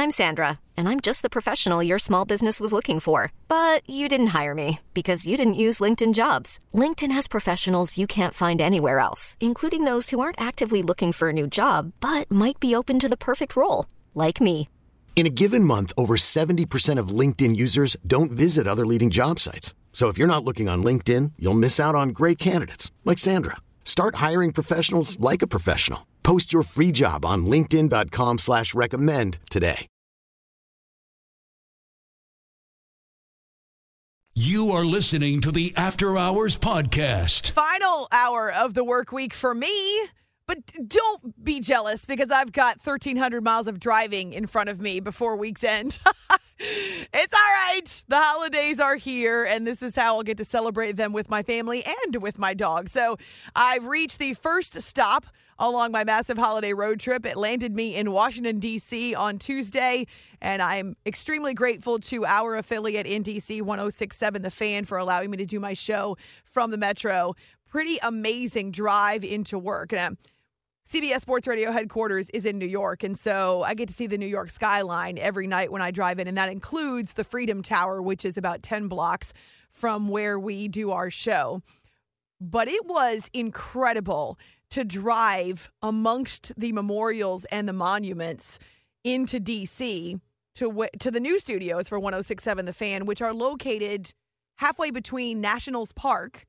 I'm Sandra, and I'm just the professional your small business was looking for. But you didn't hire me because you didn't use LinkedIn Jobs. LinkedIn has professionals you can't find anywhere else, including those who aren't actively looking for a new job, but might be open to the perfect role, like me. In a given month, over 70% of LinkedIn users don't visit other leading job sites. So if you're not looking on LinkedIn, you'll miss out on great candidates like Sandra. Start hiring professionals like a professional. Post your free job on linkedin.com/recommend today. You are listening to the After Hours Podcast. Final hour of the work week for me. But don't be jealous because I've got 1,300 miles of driving in front of me before week's end. It's all right. The holidays are here, and this is how I'll get to celebrate them with my family and with my dog. So I've reached the first stop along my massive holiday road trip. It landed me in Washington, D.C. on Tuesday, and I'm extremely grateful to our affiliate in D.C., 106.7 The Fan, for allowing me to do my show from the Metro. Pretty amazing drive into work. And CBS Sports Radio headquarters is in New York, and so I get to see the New York skyline every night when I drive in, and that includes the Freedom Tower, which is about 10 blocks from where we do our show. But it was incredible to drive amongst the memorials and the monuments into D.C. to the new studios for 106.7 The Fan, which are located halfway between Nationals Park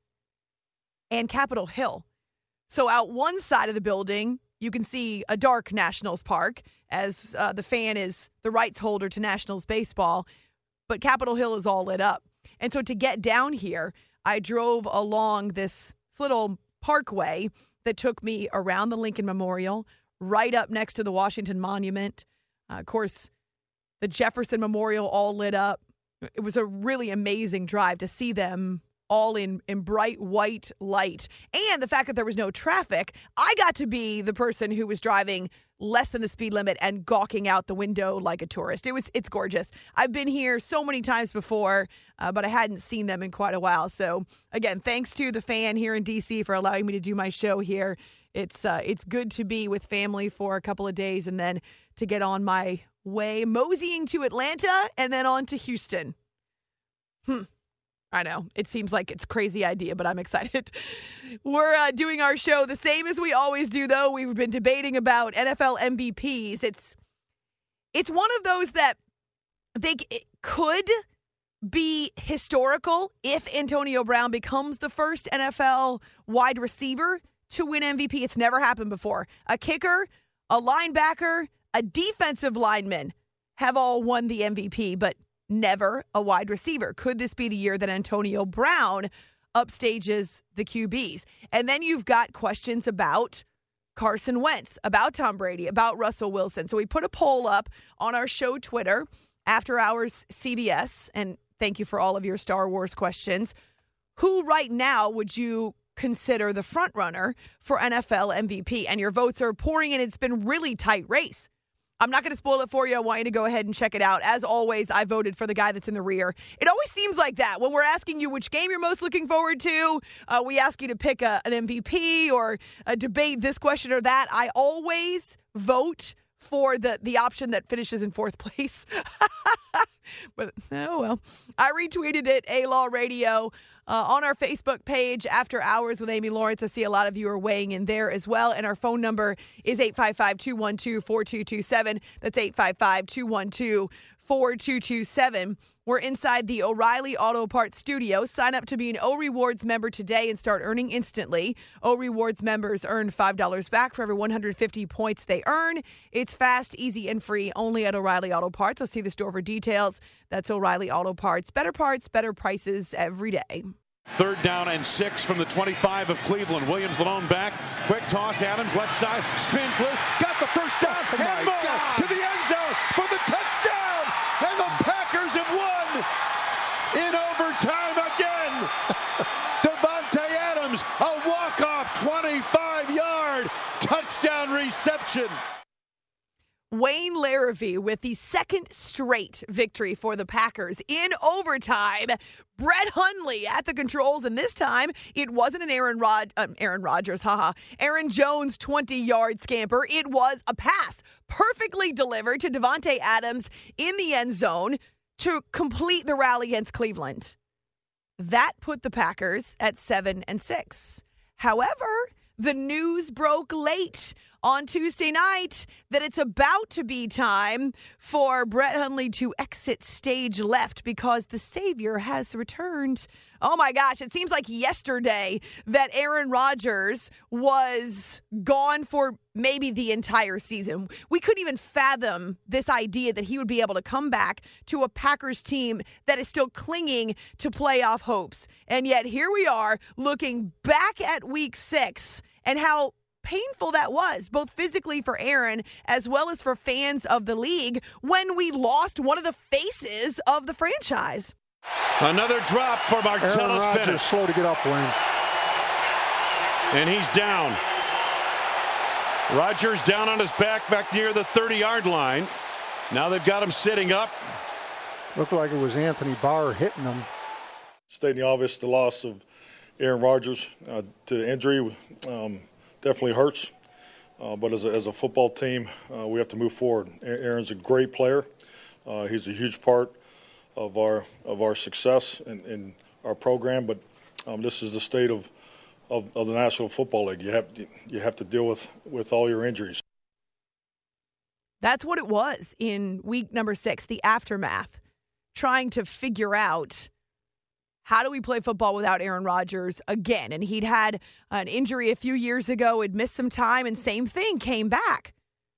and Capitol Hill. So out one side of the building, you can see a dark Nationals Park, as the Fan is the rights holder to Nationals baseball, but Capitol Hill is all lit up. And so to get down here, I drove along this little parkway that took me around the Lincoln Memorial, right up next to the Washington Monument. Of course, the Jefferson Memorial all lit up. It was a really amazing drive to see them all in bright white light. And the fact that there was no traffic, I got to be the person who was driving less than the speed limit and gawking out the window like a tourist. It's gorgeous. I've been here so many times before, but I hadn't seen them in quite a while. So again, thanks to the Fan here in DC for allowing me to do my show here. It's good to be with family for a couple of days and then to get on my way, moseying to Atlanta and then on to Houston. I know. It seems like it's a crazy idea, but I'm excited. We're doing our show the same as we always do, though. We've been debating about NFL MVPs. It's one of those that it could be historical if Antonio Brown becomes the first NFL wide receiver to win MVP. It's never happened before. A kicker, a linebacker, a defensive lineman have all won the MVP, but never a wide receiver. Could this be the year that Antonio Brown upstages the QBs? And then you've got questions about Carson Wentz, about Tom Brady, about Russell Wilson. So we put a poll up on our show Twitter, After Hours CBS, and thank you for all of your Star Wars questions. Who right now would you consider the front runner for NFL MVP? And your votes are pouring in. It's been really tight race. I'm not going to spoil it for you. I want you to go ahead and check it out. As always, I voted for the guy that's in the rear. It always seems like that. When we're asking you which game you're most looking forward to, we ask you to pick an MVP or debate this question or that. I always vote for the option that finishes in fourth place. But, oh well. I retweeted it, A-Law Radio, on our Facebook page, After Hours with Amy Lawrence. I see a lot of you are weighing in there as well. And our phone number is 855-212-4227. That's 855-212-4227. We're inside the O'Reilly Auto Parts studio. Sign up to be an O Rewards member today and start earning instantly. O Rewards members earn $5 back for every 150 points they earn. It's fast, easy, and free only at O'Reilly Auto Parts. I'll see the store for details. That's O'Reilly Auto Parts. Better parts, better prices every day. 3rd down and 6 from the 25 of Cleveland. Williams the lone back. Quick toss. Adams left side. Spins loose. Got the first down. And more to the end zone for the touchdown. And the Packers have won in overtime again. Davante Adams, a walk-off 25-yard touchdown reception. Wayne Larrivee with the second straight victory for the Packers in overtime. Brett Hundley at the controls, and this time it wasn't an Aaron Rodgers, Aaron Jones 20-yard scamper. It was a pass perfectly delivered to Davante Adams in the end zone to complete the rally against Cleveland. That put the Packers at 7-6. However, the news broke late on Tuesday night that it's about to be time for Brett Hundley to exit stage left because the Savior has returned. Oh my gosh, it seems like yesterday that Aaron Rodgers was gone for maybe the entire season. We couldn't even fathom this idea that he would be able to come back to a Packers team that is still clinging to playoff hopes. And yet here we are looking back at week 6 and how painful that was, both physically for Aaron as well as for fans of the league when we lost one of the faces of the franchise. Another drop for Martellus Aaron Rodgers Bennett. Slow to get up, Wayne. And he's down. Rodgers down on his back near the 30-yard line. Now they've got him sitting up. Looked like it was Anthony Barr hitting him. Stating the obvious, the loss of Aaron Rodgers to injury definitely hurts. But as a football team, we have to move forward. Aaron's a great player. He's a huge part of our success in our program. But this is the state of the National Football League. You have to deal with all your injuries. That's what it was in week number 6, the aftermath, trying to figure out how do we play football without Aaron Rodgers again? And he'd had an injury a few years ago, had missed some time, and same thing, came back.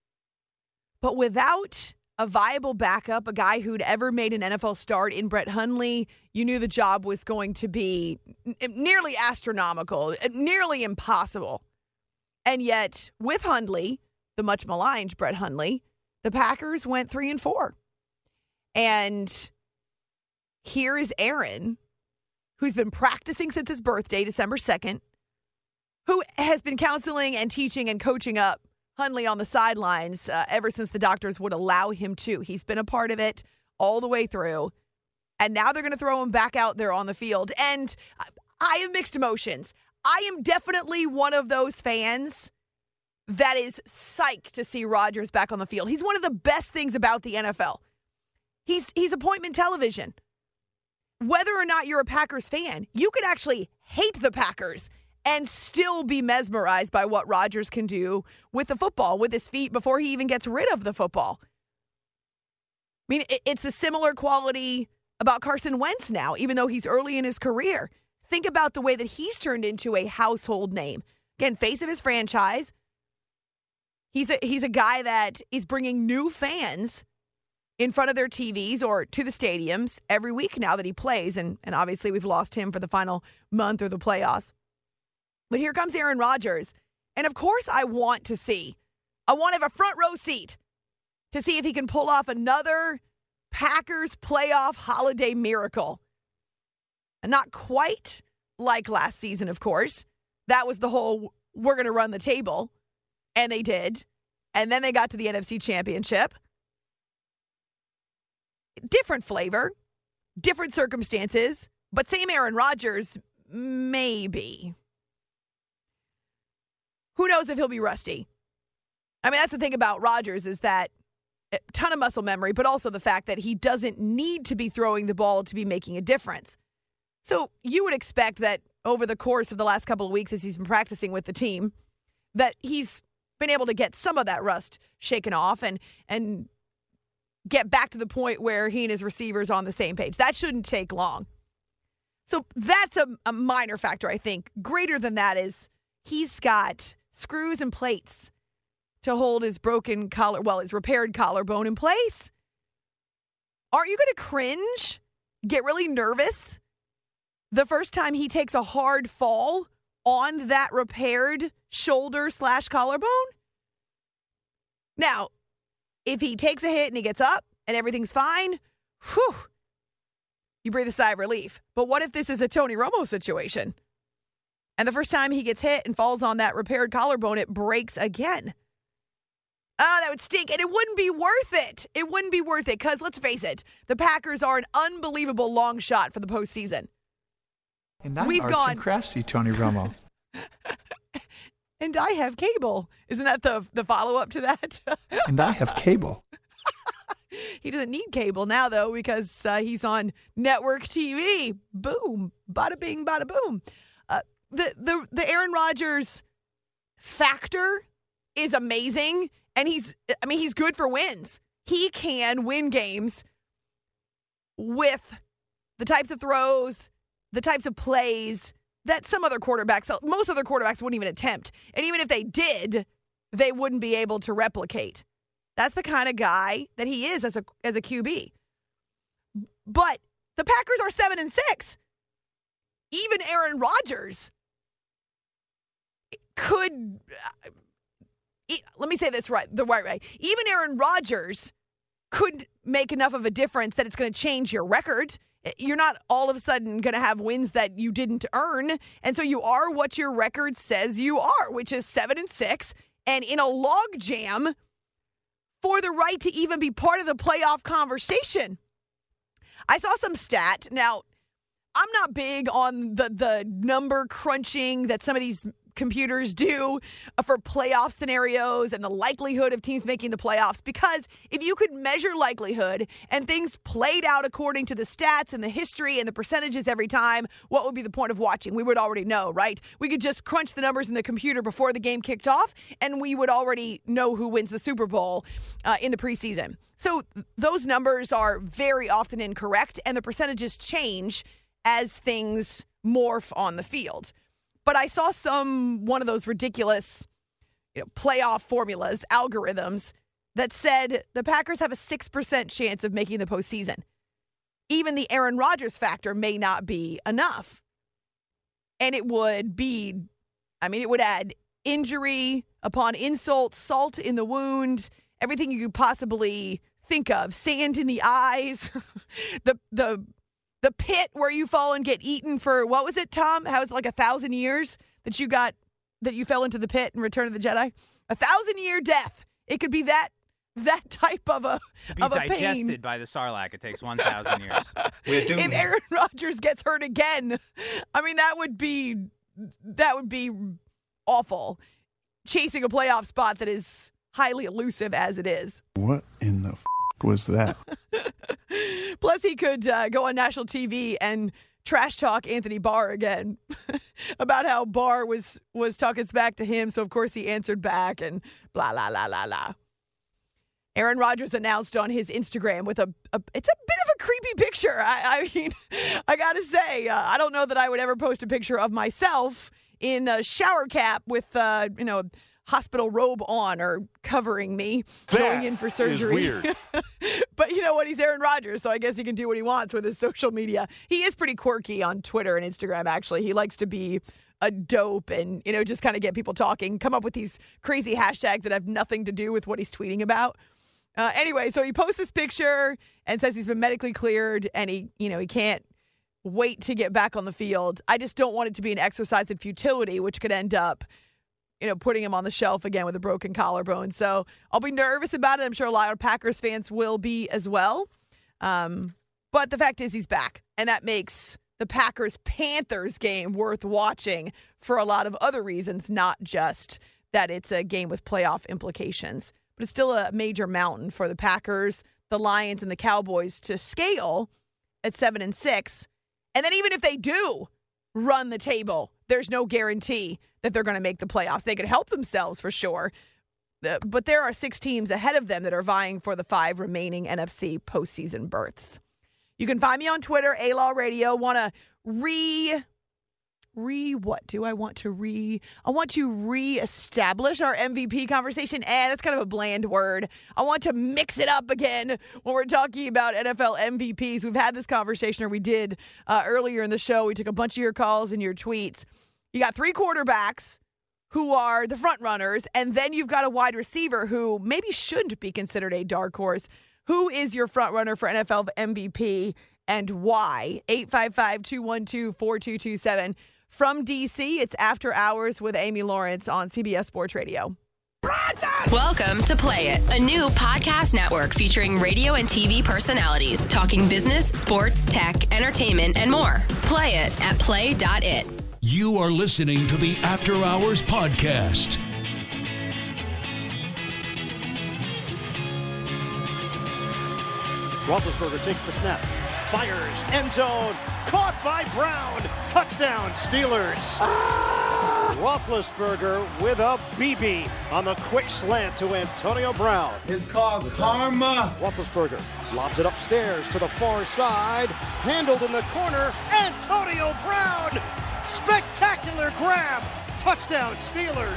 But without a viable backup, a guy who'd ever made an NFL start in Brett Hundley, you knew the job was going to be nearly astronomical, nearly impossible. And yet, with Hundley, the much maligned Brett Hundley, the Packers went 3-4. And here is Aaron, who's been practicing since his birthday, December 2nd, who has been counseling and teaching and coaching up Hundley on the sidelines ever since the doctors would allow him to. He's been a part of it all the way through. And now they're going to throw him back out there on the field. And I have mixed emotions. I am definitely one of those fans that is psyched to see Rodgers back on the field. He's one of the best things about the NFL. He's appointment television. Whether or not you're a Packers fan, you could actually hate the Packers and still be mesmerized by what Rodgers can do with the football, with his feet, before he even gets rid of the football. I mean, it's a similar quality about Carson Wentz now, even though he's early in his career. Think about the way that he's turned into a household name. Again, face of his franchise. He's a guy that is bringing new fans in front of their TVs or to the stadiums every week now that he plays. And obviously we've lost him for the final month or the playoffs. But here comes Aaron Rodgers. And of course I want to have a front row seat to see if he can pull off another Packers playoff holiday miracle. And not quite like last season, of course. That was the whole, we're going to run the table. And they did. And then they got to the NFC Championship. Different flavor, different circumstances, but same Aaron Rodgers, maybe. Who knows if he'll be rusty? I mean, that's the thing about Rodgers, is that a ton of muscle memory, but also the fact that he doesn't need to be throwing the ball to be making a difference. So you would expect that over the course of the last couple of weeks as he's been practicing with the team, that he's been able to get some of that rust shaken off and get back to the point where he and his receivers are on the same page. That shouldn't take long. So that's a minor factor, I think. Greater than that is he's got screws and plates to hold his his repaired collarbone in place. Aren't you going to cringe, get really nervous the first time he takes a hard fall on that repaired shoulder/collarbone? Now, if he takes a hit and he gets up and everything's fine, whew, you breathe a sigh of relief. But what if this is a Tony Romo situation? And the first time he gets hit and falls on that repaired collarbone, it breaks again. Oh, that would stink, and it wouldn't be worth it. It wouldn't be worth it because, let's face it, the Packers are an unbelievable long shot for the postseason. And I'm arts and craftsy, Tony Romo. And I have cable. Isn't that the follow-up to that? And I have cable. He doesn't need cable now, though, because he's on network TV. Boom. Bada bing, bada boom. The Aaron Rodgers factor is amazing, and he's good for wins. He can win games with the types of throws, the types of plays that most other quarterbacks wouldn't even attempt. And even if they did, they wouldn't be able to replicate. That's the kind of guy that he is as a QB. But the Packers are 7-6. Even Aaron Rodgers could, let me say this the right way. Even Aaron Rodgers could make enough of a difference that it's going to change your record. You're not all of a sudden going to have wins that you didn't earn. And so you are what your record says you are, which is 7-6. And in a log jam for the right to even be part of the playoff conversation. I saw some stat. Now, I'm not big on the number crunching that some of these computers do for playoff scenarios and the likelihood of teams making the playoffs, because if you could measure likelihood and things played out according to the stats and the history and the percentages every time, what would be the point of watching? We would already know, right? We could just crunch the numbers in the computer before the game kicked off, and we would already know who wins the Super Bowl in the preseason. So those numbers are very often incorrect, and the percentages change as things morph on the field. But I saw one of those ridiculous playoff formulas, algorithms, that said the Packers have a 6% chance of making the postseason. Even the Aaron Rodgers factor may not be enough. And it would add injury upon insult, salt in the wound, everything you could possibly think of, sand in the eyes, the pit where you fall and get eaten for, what was it, Tom? How was it, like 1,000 years that you fell into the pit in Return of the Jedi? 1,000-year death. It could be that type of a to be digested pain. By the Sarlacc, it takes 1,000 years. If Aaron Rodgers gets hurt again, that would be awful. Chasing a playoff spot that is highly elusive as it is. What in the was that? Plus, he could go on national TV and trash talk Anthony Barr again about how Barr was talking smack to him. So, of course, he answered back and blah, blah, blah, blah, blah. Aaron Rodgers announced on his Instagram with it's a bit of a creepy picture. I got to say, I don't know that I would ever post a picture of myself in a shower cap with, hospital robe on or covering me going in for surgery. Is weird. But you know what? He's Aaron Rodgers, so I guess he can do what he wants with his social media. He is pretty quirky on Twitter and Instagram, actually. He likes to be a dope and, just kind of get people talking, come up with these crazy hashtags that have nothing to do with what he's tweeting about. Anyway, so he posts this picture and says he's been medically cleared and he can't wait to get back on the field. I just don't want it to be an exercise in futility, which could end up putting him on the shelf again with a broken collarbone. So I'll be nervous about it. I'm sure a lot of Packers fans will be as well. But the fact is he's back, and that makes the Packers-Panthers game worth watching for a lot of other reasons, not just that it's a game with playoff implications. But it's still a major mountain for the Packers, the Lions, and the Cowboys to scale at 7-6. And then even if they do run the table, there's no guarantee that they're going to make the playoffs. They could help themselves for sure. But there are 6 teams ahead of them that are vying for the 5 remaining NFC postseason berths. You can find me on Twitter, A-Law Radio. Want to what do I want to I want to reestablish our MVP conversation. That's kind of a bland word. I want to mix it up again when we're talking about NFL MVPs. We've had this conversation, or we did earlier in the show. We took a bunch of your calls and your tweets. You got 3 quarterbacks who are the front runners, and then you've got a wide receiver who maybe shouldn't be considered a dark horse. Who is your front runner for NFL MVP and why? 855-212-4227. From D.C., it's After Hours with Amy Lawrence on CBS Sports Radio. Welcome to Play It, a new podcast network featuring radio and TV personalities talking business, sports, tech, entertainment, and more. Play it at play.it. You are listening to the After Hours Podcast. Roethlisberger takes the snap, fires, end zone, caught by Brown, touchdown Steelers. Roethlisberger with a BB on the quick slant to Antonio Brown. It's called karma. Roethlisberger lobs it upstairs to the far side, handled in the corner, Antonio Brown, spectacular grab, touchdown Steelers.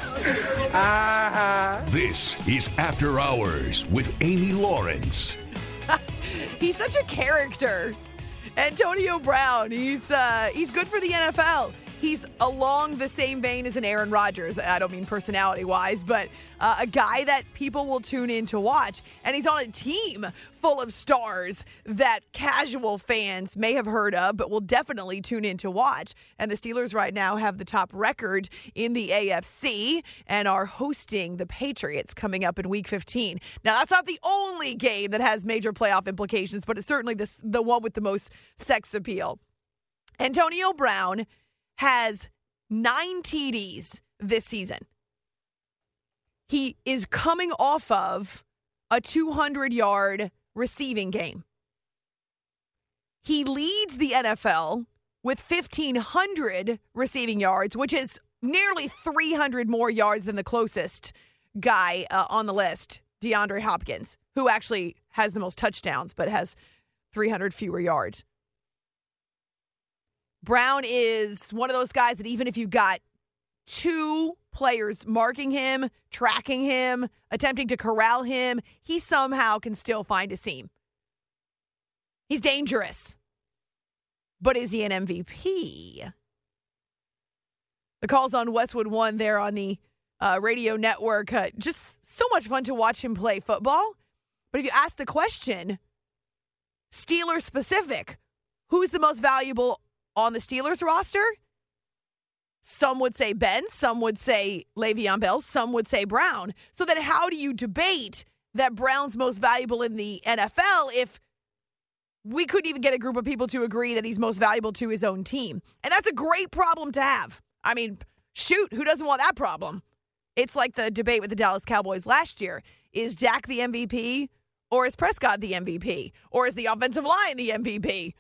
This is After Hours with Amy Lawrence. He's such a character. Antonio Brown, he's good for the NFL. He's along the same vein as an Aaron Rodgers. I don't mean personality-wise, but a guy that people will tune in to watch. And he's on a team full of stars that casual fans may have heard of, but will definitely tune in to watch. And the Steelers right now have the top record in the AFC and are hosting the Patriots coming up in Week 15. Now, that's not the only game that has major playoff implications, but it's certainly the one with the most sex appeal. Antonio Brown has 9 TDs this season. He is coming off of a 200-yard receiving game. He leads the NFL with 1,500 receiving yards, which is nearly 300 more yards than the closest guy on the list, DeAndre Hopkins, who actually has the most touchdowns but has 300 fewer yards. Brown is one of those guys that even if you've got 2 players marking him, tracking him, attempting to corral him, he somehow can still find a seam. He's dangerous. But is he an MVP? The calls on Westwood One there on the radio network. Just so much fun to watch him play football. But if you ask the question, Steelers specific, who's the most valuable on the Steelers roster? Some would say Ben, some would say Le'Veon Bell, some would say Brown. So then how do you debate that Brown's most valuable in the NFL if we couldn't even get a group of people to agree that he's most valuable to his own team? And that's a great problem to have. I mean, shoot, who doesn't want that problem? It's like the debate with the Dallas Cowboys last year. Is Dak the MVP or is Prescott the MVP? Or is the offensive line the MVP?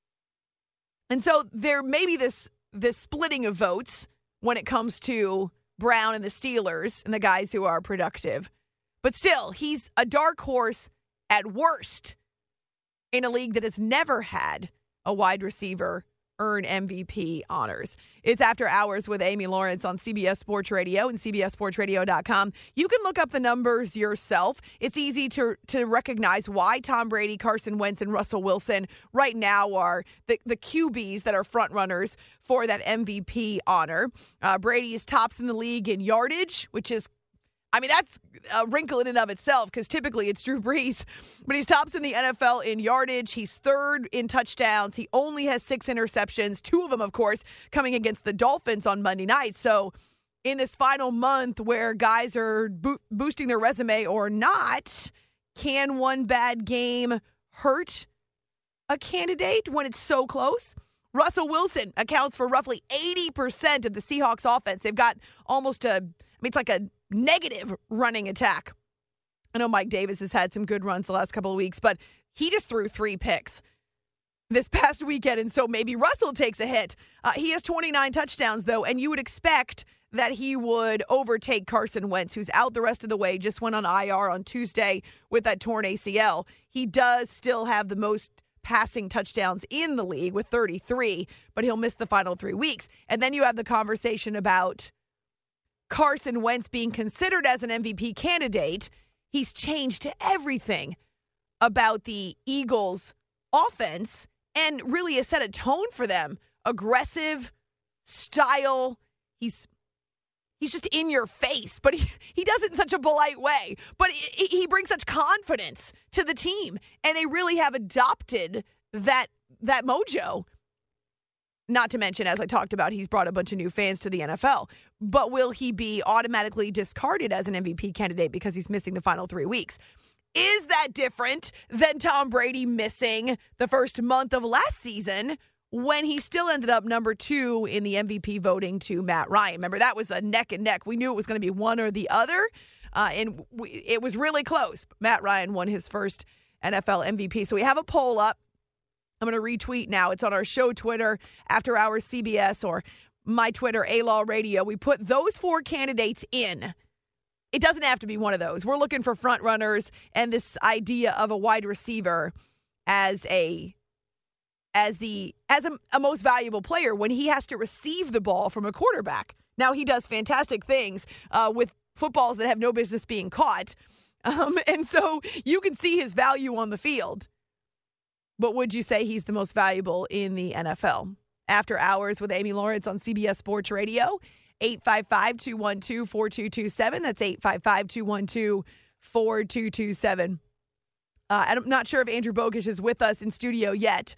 And so there may be this splitting of votes when it comes to Brown and the Steelers and the guys who are productive. But still, he's a dark horse at worst in a league that has never had a wide receiver earn MVP honors. It's After Hours with Amy Lawrence on CBS Sports Radio and CBSSportsRadio.com. You can look up the numbers yourself. It's easy to recognize why Tom Brady, Carson Wentz, and Russell Wilson right now are the QBs that are front runners for that MVP honor. Brady is tops in the league in yardage, which is, I mean, that's a wrinkle in and of itself because typically it's Drew Brees. But he's tops in the NFL in yardage. He's third in touchdowns. He only has 6 interceptions, 2 of them, of course, coming against the Dolphins on Monday night. So in this final month where guys are boosting their resume or not, can one bad game hurt a candidate when it's so close? Russell Wilson accounts for roughly 80% of the Seahawks offense. They've got almost it's like a negative running attack. I know Mike Davis has had some good runs the last couple of weeks, but he just threw 3 picks this past weekend, and so maybe Russell takes a hit. He has 29 touchdowns, though, and you would expect that he would overtake Carson Wentz, who's out the rest of the way, just went on IR on Tuesday with that torn ACL. He does still have the most passing touchdowns in the league with 33, but he'll miss the final 3 weeks. And then you have the conversation about Carson Wentz being considered as an MVP candidate. He's changed everything about the Eagles' offense and really has set a tone for them. Aggressive style. He's just in your face, but he does it in such a polite way. But he brings such confidence to the team, and they really have adopted that mojo. Not to mention, as I talked about, he's brought a bunch of new fans to the NFL. But will he be automatically discarded as an MVP candidate because he's missing the final 3 weeks? Is that different than Tom Brady missing the first month of last season when he still ended up number 2 in the MVP voting to Matt Ryan? Remember, that was a neck and neck. We knew it was going to be one or the other, and it was really close. Matt Ryan won his first NFL MVP. So we have a poll up. I'm going to retweet now. It's on our show Twitter, After Hours CBS, or my Twitter, A-Law Radio. We put those 4 candidates in. It doesn't have to be one of those. We're looking for front runners and this idea of a wide receiver as a most valuable player when he has to receive the ball from a quarterback. Now, he does fantastic things with footballs that have no business being caught. And so you can see his value on the field. But would you say he's the most valuable in the NFL? After Hours with Amy Lawrence on CBS Sports Radio, 855-212-4227. That's 855-212-4227. I'm not sure if Andrew Bogish is with us in studio yet,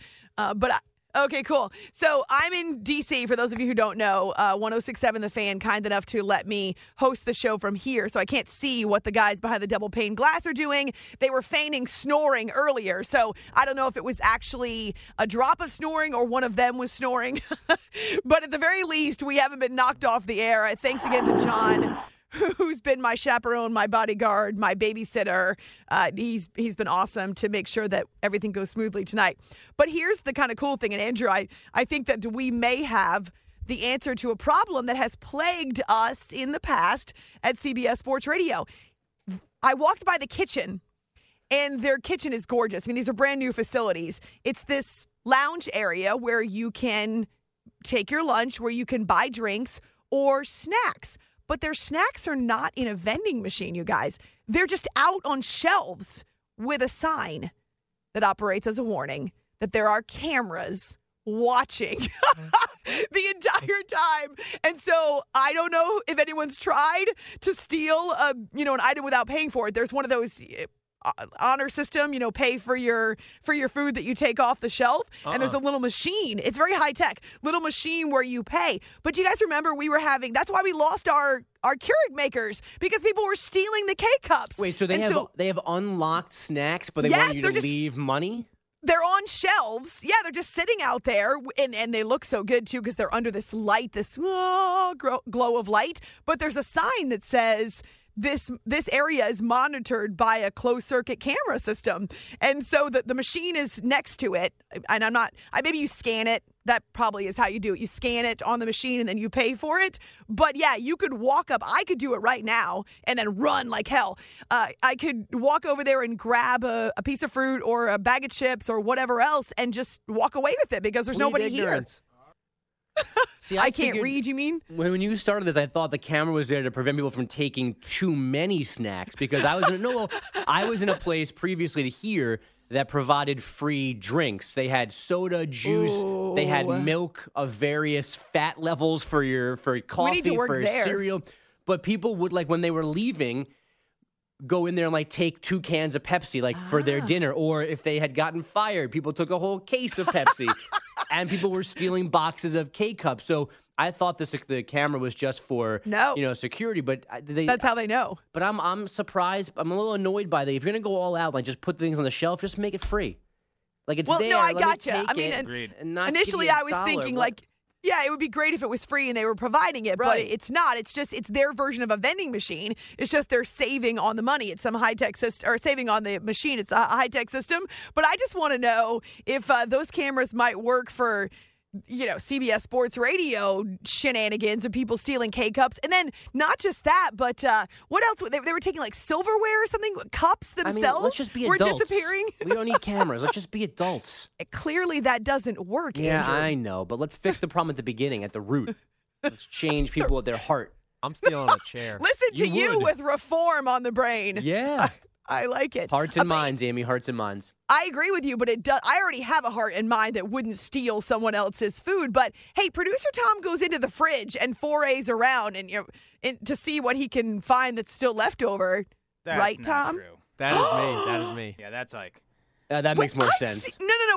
okay, cool. So I'm in D.C., for those of you who don't know, 106.7 The Fan, kind enough to let me host the show from here, so I can't see what the guys behind the double pane glass are doing. They were feigning snoring earlier, so I don't know if it was actually a drop of snoring or one of them was snoring. But at the very least, we haven't been knocked off the air. Thanks again to John, who's been my chaperone, my bodyguard, my babysitter. He's been awesome to make sure that everything goes smoothly tonight. But here's the kind of cool thing, and Andrew, I think that we may have the answer to a problem that has plagued us in the past at CBS Sports Radio. I walked by the kitchen, and their kitchen is gorgeous. I mean, these are brand new facilities. It's this lounge area where you can take your lunch, where you can buy drinks or snacks. But their snacks are not in a vending machine, you guys. They're just out on shelves with a sign that operates as a warning that there are cameras watching the entire time. And so I don't know if anyone's tried to steal an item without paying for it. There's one of those honor system, pay for your food that you take off the shelf. And there's a little machine. It's very high tech, little machine where you pay. But do you guys remember that's why we lost our Keurig makers, because people were stealing the K-Cups. Wait, so they have unlocked snacks, but they want you to leave money? They're on shelves. Yeah, they're just sitting out there, and they look so good, too, because they're under this light, this glow of light. But there's a sign that says, this area is monitored by a closed-circuit camera system. And so the machine is next to it. And maybe you scan it. That probably is how you do it. You scan it on the machine, and then you pay for it. But, yeah, you could walk up. I could do it right now and then run like hell. I could walk over there and grab a piece of fruit or a bag of chips or whatever else and just walk away with it because there's nobody here. See, I can't read, you mean? When you started this, I thought the camera was there to prevent people from taking too many snacks, because I was in a place previously to here that provided free drinks. They had soda, juice, they had milk of various fat levels for coffee, for cereal. But people would, when they were leaving, go in there and take 2 cans of Pepsi for their dinner. Or if they had gotten fired, people took a whole case of Pepsi. And people were stealing boxes of K-Cups. So I thought the camera was just for security, but that's how they know. But I'm surprised. I'm a little annoyed by that. If you're gonna go all out, just put things on the shelf, just make it free. It's there. No, I gotcha. I mean, initially I was thinking yeah, it would be great if it was free and they were providing it, but it's not. It's their version of a vending machine. It's just they're saving on the money. It's some high-tech system, or saving on the machine. It's a high-tech system. But I just want to know if those cameras might work for, CBS Sports Radio shenanigans of people stealing K-Cups. And then not just that, but what else? They were taking silverware or something? Cups themselves let's just be were adults. Disappearing. We don't need cameras. Let's just be adults. Clearly that doesn't work, Yeah, Andrew. I know. But let's fix the problem at the beginning, at the root. Let's change people at their heart. I'm stealing a chair. Listen to you with reform on the brain. Yeah. I like it. Hearts and minds, Amy. Hearts and minds. I agree with you, but I already have a heart and mind that wouldn't steal someone else's food. But hey, producer Tom goes into the fridge and forays around and to see what he can find that's still left over. That's right, not Tom? True. That is me. That is me. Yeah, that's that makes more sense. No.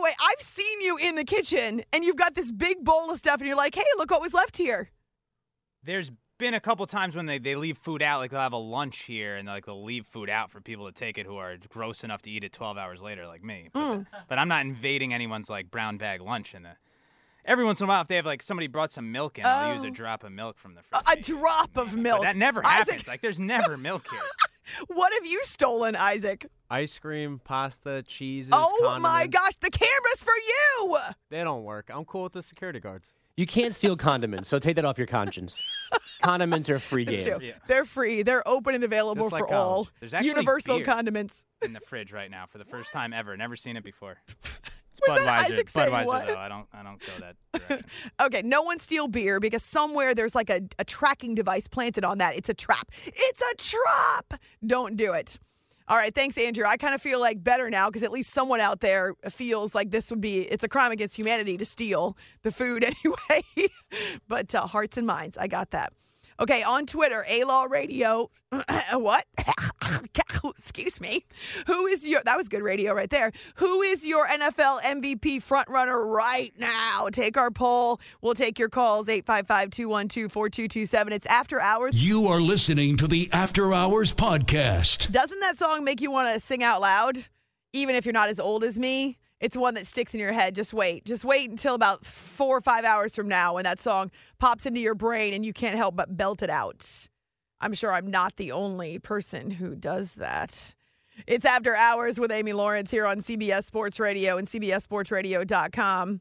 way, I've seen you in the kitchen, and you've got this big bowl of stuff, and you're like, hey, look what was left here. There's been a couple times when they leave food out, like they'll have a lunch here, and they'll leave food out for people to take it who are gross enough to eat it 12 hours later, like me. But I'm not invading anyone's brown bag lunch. Every once in a while, if they have somebody brought some milk in, I'll use a drop of milk from the fridge. A drop of milk. But that never happens. There's never milk here. What have you stolen, Isaac? Ice cream, pasta, cheeses, condiments. My gosh, the camera's for you! They don't work. I'm cool with the security guards. You can't steal condiments, so take that off your conscience. Condiments are free game. Yeah. They're free. They're open and available for all. There's actually universal beer condiments in the fridge right now for the first time ever. Never seen it before. It's Budweiser. Budweiser though. I don't go that direction. Okay, no one steal beer because somewhere there's a tracking device planted on that. It's a trap. It's a trap. Don't do it. All right, thanks, Andrew. I kind of feel better now because at least someone out there feels like it's a crime against humanity to steal the food anyway. But hearts and minds, I got that. Okay, on Twitter, A-Law Radio. What? Excuse me. That was good radio right there. Who is your NFL MVP frontrunner right now? Take our poll. We'll take your calls, 855-212-4227. It's After Hours. You are listening to the After Hours podcast. Doesn't that song make you want to sing out loud? Even if you're not as old as me? It's one that sticks in your head. Just wait. Just wait until about 4 or 5 hours from now when that song pops into your brain and you can't help but belt it out. I'm sure I'm not the only person who does that. It's After Hours with Amy Lawrence here on CBS Sports Radio and CBSSportsRadio.com.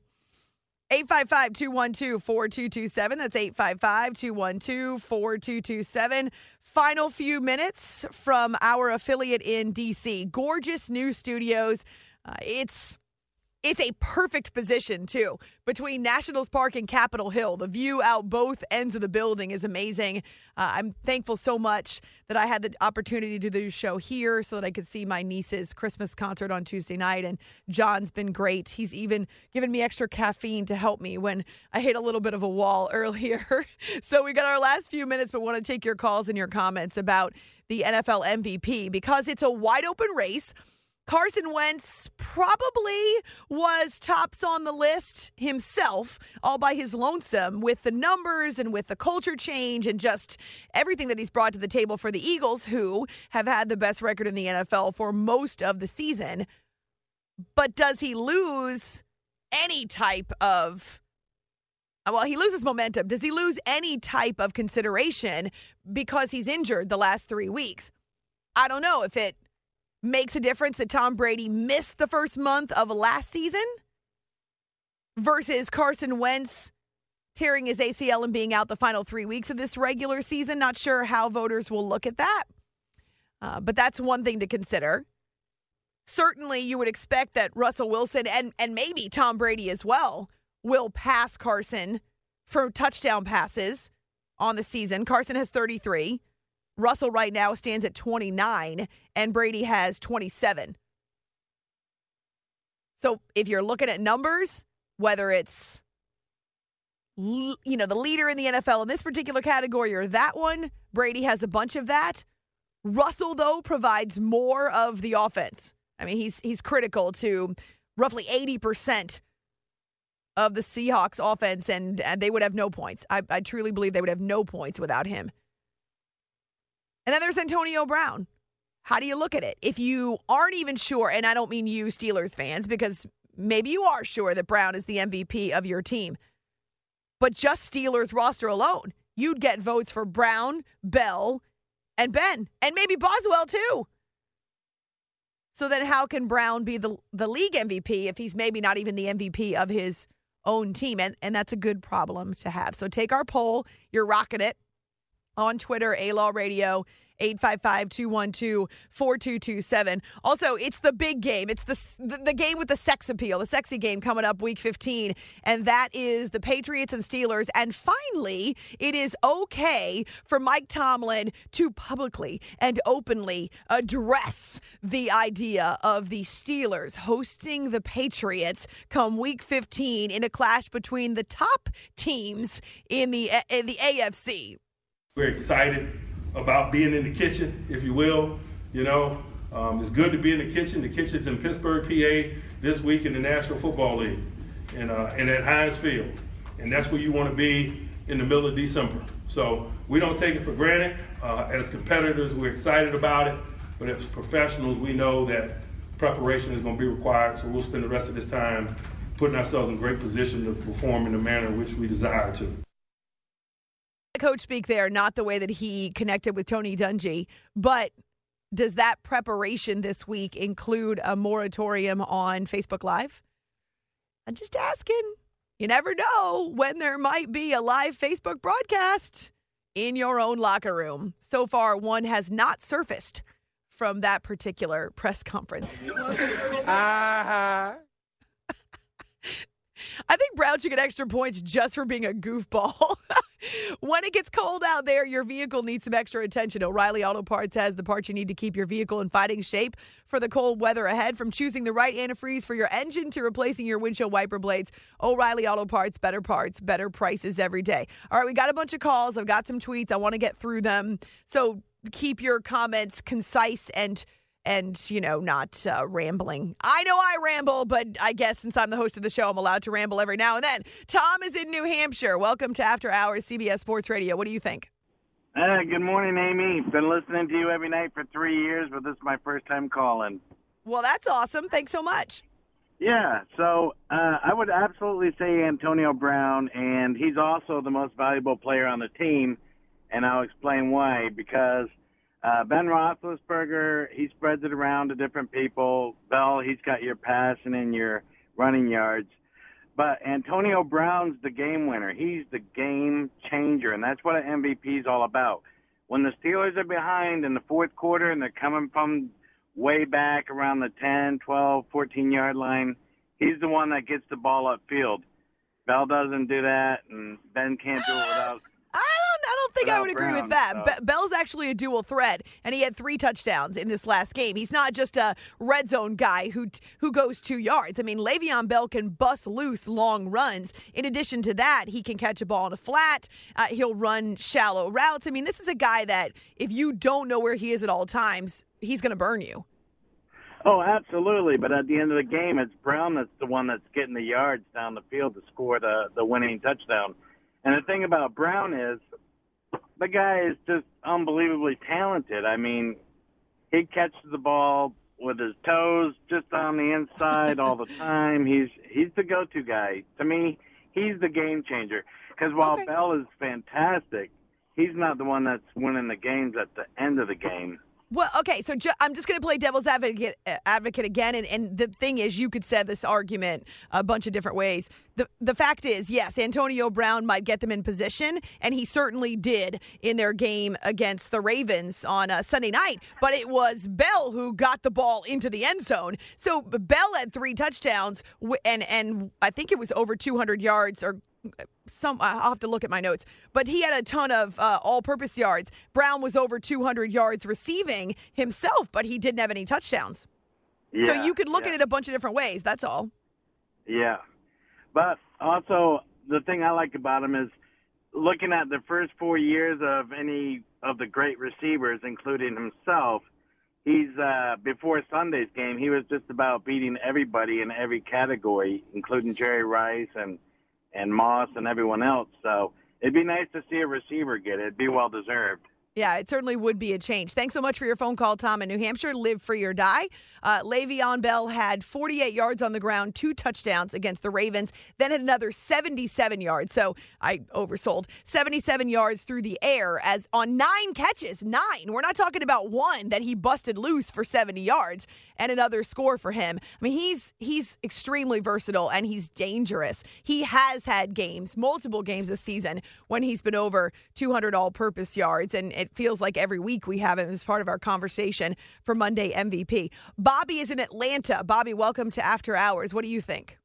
855-212-4227. That's 855-212-4227. Final few minutes from our affiliate in D.C. Gorgeous new studios. It's a perfect position, too, between Nationals Park and Capitol Hill. The view out both ends of the building is amazing. I'm thankful so much that I had the opportunity to do the show here so that I could see my niece's Christmas concert on Tuesday night, and John's been great. He's even given me extra caffeine to help me when I hit a little bit of a wall earlier. So we got our last few minutes, but want to take your calls and your comments about the NFL MVP because it's a wide-open race. Carson Wentz probably was tops on the list himself, all by his lonesome, with the numbers and with the culture change and just everything that he's brought to the table for the Eagles, who have had the best record in the NFL for most of the season. But does he lose any type of... Well, he loses momentum. Does he lose any type of consideration because he's injured the last 3 weeks? I don't know if it makes a difference that Tom Brady missed the first month of last season versus Carson Wentz tearing his ACL and being out the final 3 weeks of this regular season. Not sure how voters will look at that, but that's one thing to consider. Certainly, you would expect that Russell Wilson and maybe Tom Brady as well will pass Carson for touchdown passes on the season. Carson has 33. Russell right now stands at 29, and Brady has 27. So if you're looking at numbers, whether it's, the leader in the NFL in this particular category or that one, Brady has a bunch of that. Russell, though, provides more of the offense. I mean, he's critical to roughly 80% of the Seahawks offense, and they would have no points. I truly believe they would have no points without him. And then there's Antonio Brown. How do you look at it? If you aren't even sure, and I don't mean you Steelers fans, because maybe you are sure that Brown is the MVP of your team, but just Steelers roster alone, you'd get votes for Brown, Bell, and Ben, and maybe Boswell too. So then how can Brown be the league MVP if he's maybe not even the MVP of his own team? And that's a good problem to have. So take our poll. You're rocking it. On Twitter, A-Law Radio, 855-212-4227. Also, it's the big game. It's the game with the sex appeal, the sexy game coming up week 15, and that is the Patriots and Steelers. And finally, it is okay for Mike Tomlin to publicly and openly address the idea of the Steelers hosting the Patriots come week 15 in a clash between the top teams in the AFC. We're excited about being in the kitchen, if you will. It's good to be in the kitchen. The kitchen's in Pittsburgh, PA. this week in the National Football League and at Heinz Field. And that's where you want to be in the middle of December. So we don't take it for granted. As competitors, we're excited about it. But as professionals, we know that preparation is going to be required. So we'll spend the rest of this time putting ourselves in great position to perform in the manner in which we desire to. Coach speak there, not the way that he connected with Tony Dungy, but does that preparation this week include a moratorium on Facebook Live? I'm just asking. You never know when there might be a live Facebook broadcast in your own locker room. So far, one has not surfaced from that particular press conference. I think Brown should get extra points just for being a goofball. When it gets cold out there, your vehicle needs some extra attention. O'Reilly Auto Parts has the parts you need to keep your vehicle in fighting shape for the cold weather ahead. From choosing the right antifreeze for your engine to replacing your windshield wiper blades, O'Reilly Auto Parts, better prices every day. All right, we got a bunch of calls. I've got some tweets. I want to get through them. So keep your comments concise and not rambling. I know I ramble, but I guess since I'm the host of the show, I'm allowed to ramble every now and then. Tom is in New Hampshire. Welcome to After Hours, CBS Sports Radio. What do you think? Good morning, Amy. Been listening to you every night for 3 years, but this is my first time calling. Well, that's awesome. Thanks so much. Yeah, so I would absolutely say Antonio Brown, and he's also the most valuable player on the team, and I'll explain why. Because Ben Roethlisberger, he spreads it around to different people. Bell, he's got your passing and your running yards. But Antonio Brown's the game winner. He's the game changer, and that's what an MVP is all about. When the Steelers are behind in the fourth quarter and they're coming from way back around the 10, 12, 14-yard line, he's the one that gets the ball upfield. Bell doesn't do that, and Ben can't do it without I don't think I would agree with that. So. Bell's actually a dual threat, and he had 3 touchdowns in this last game. He's not just a red zone guy who goes 2 yards. I mean, Le'Veon Bell can bust loose long runs. In addition to that, he can catch a ball in a flat. He'll run shallow routes. I mean, this is a guy that if you don't know where he is at all times, he's going to burn you. Oh, absolutely. But at the end of the game, it's Brown that's the one that's getting the yards down the field to score the winning touchdown. And the thing about Brown is the guy is just unbelievably talented. I mean, he catches the ball with his toes just on the inside all the time. He's the go-to guy. To me, he's the game changer. Because while Bell is fantastic, he's not the one that's winning the games at the end of the game. Well, okay, so I'm just going to play devil's advocate again, and the thing is, you could say this argument a bunch of different ways. The fact is, yes, Antonio Brown might get them in position, and he certainly did in their game against the Ravens on Sunday night, but it was Bell who got the ball into the end zone. So Bell had 3 touchdowns, and I think it was over 200 yards or I'll have to look at my notes, but he had a ton of all-purpose yards. Brown was over 200 yards receiving himself, but he didn't have any touchdowns. Yeah, so you could look at it a bunch of different ways. That's all. Yeah. But also, the thing I like about him is looking at the first 4 years of any of the great receivers, including himself, he's before Sunday's game, he was just about beating everybody in every category, including Jerry Rice and Moss and everyone else. So it'd be nice to see a receiver get it. It'd be well-deserved. Yeah, it certainly would be a change. Thanks so much for your phone call, Tom, in New Hampshire. Live free or die. Le'Veon Bell had 48 yards on the ground, 2 touchdowns against the Ravens, then had another 77 yards. So I oversold. 77 yards through the air as on 9 catches. 9. We're not talking about 1 that he busted loose for 70 yards and another score for him. I mean, he's extremely versatile and he's dangerous. He has had games, multiple games this season, when he's been over 200 all-purpose yards, and it feels like every week we have him as part of our conversation for Monday MVP. Bobby is in Atlanta. Bobby, welcome to After Hours. What do you think?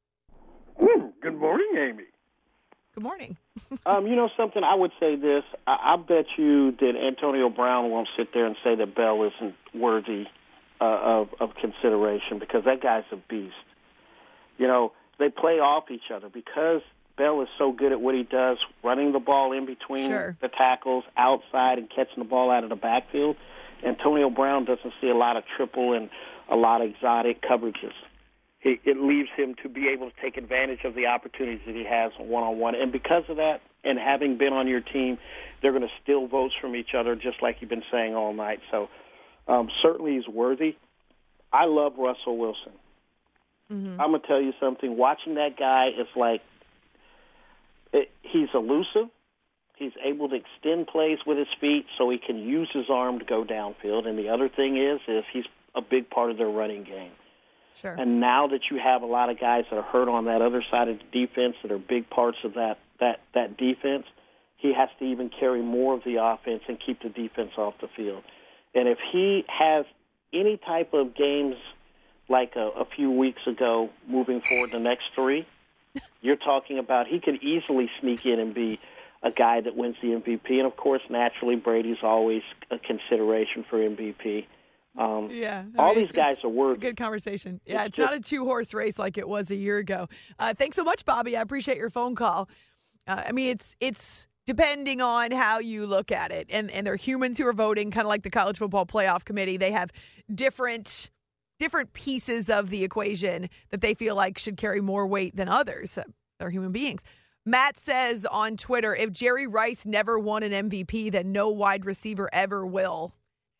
Good morning, Amy. Good morning. You know something? I would say this. I bet you that Antonio Brown won't sit there and say that Bell isn't worthy of consideration, because that guy's a beast. You know, they play off each other because Bell is so good at what he does, running the ball in between the tackles, outside, and catching the ball out of the backfield. Antonio Brown doesn't see a lot of triple and a lot of exotic coverages. it leaves him to be able to take advantage of the opportunities that he has one-on-one. And because of that, and having been on your team, they're going to steal votes from each other, just like you've been saying all night. So certainly he's worthy. I love Russell Wilson. Mm-hmm. I'm going to tell you something. Watching that guy is like he's elusive. He's able to extend plays with his feet so he can use his arm to go downfield. And the other thing is he's a big part of their running game. Sure. And now that you have a lot of guys that are hurt on that other side of the defense that are big parts of that defense, he has to even carry more of the offense and keep the defense off the field. And if he has any type of games like a few weeks ago moving forward the next 3, you're talking about he could easily sneak in and be a guy that wins the MVP. And, of course, naturally, Brady's always a consideration for MVP. All these guys are worthy. Good conversation. Yeah, it's not a 2-horse race like it was a year ago. Thanks so much, Bobby. I appreciate your phone call. It's depending on how you look at it. And there are humans who are voting, kind of like the College Football Playoff Committee. They have different pieces of the equation that they feel like should carry more weight than others. They're human beings. Matt says on Twitter, if Jerry Rice never won an MVP, then no wide receiver ever will.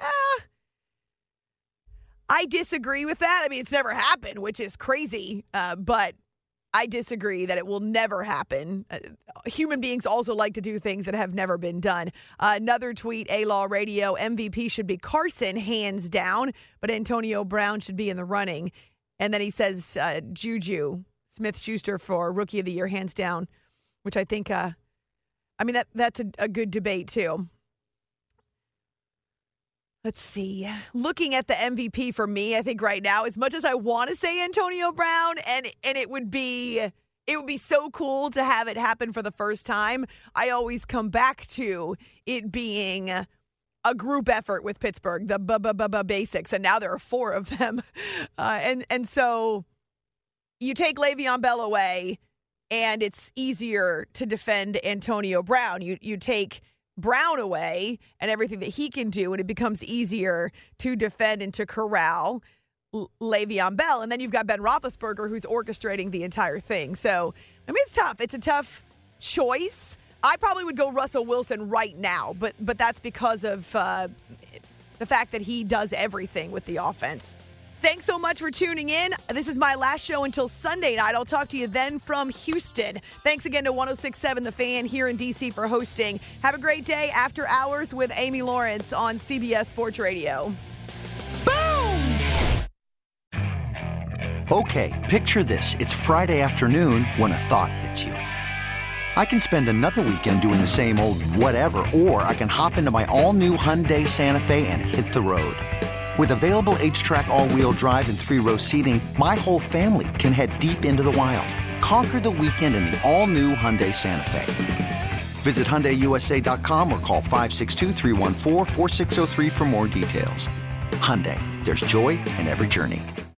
I disagree with that. I mean, it's never happened, which is crazy, but I disagree that it will never happen. Human beings also like to do things that have never been done. Another tweet, A-Law Radio, MVP should be Carson, hands down, but Antonio Brown should be in the running. And then he says Juju Smith-Schuster for Rookie of the Year, hands down, which I think, that's a good debate too. Let's see. Looking at the MVP for me, I think right now, as much as I want to say Antonio Brown, and it would be so cool to have it happen for the first time, I always come back to it being a group effort with Pittsburgh, the basics, and now there are 4 of them. And so you take Le'Veon Bell away, and it's easier to defend Antonio Brown. You take Brown away and everything that he can do, and it becomes easier to defend and to corral Le'Veon Bell. And then you've got Ben Roethlisberger, who's orchestrating the entire thing. So, it's tough. It's a tough choice. I probably would go Russell Wilson right now, but that's because of the fact that he does everything with the offense. Thanks so much for tuning in. This is my last show until Sunday night. I'll talk to you then from Houston. Thanks again to 106.7 The Fan here in D.C. for hosting. Have a great day. After Hours with Amy Lawrence on CBS Sports Radio. Boom! Okay, picture this. It's Friday afternoon when a thought hits you. I can spend another weekend doing the same old whatever, or I can hop into my all-new Hyundai Santa Fe and hit the road. With available H-Track all-wheel drive and 3-row seating, my whole family can head deep into the wild. Conquer the weekend in the all-new Hyundai Santa Fe. Visit HyundaiUSA.com or call 562-314-4603 for more details. Hyundai, there's joy in every journey.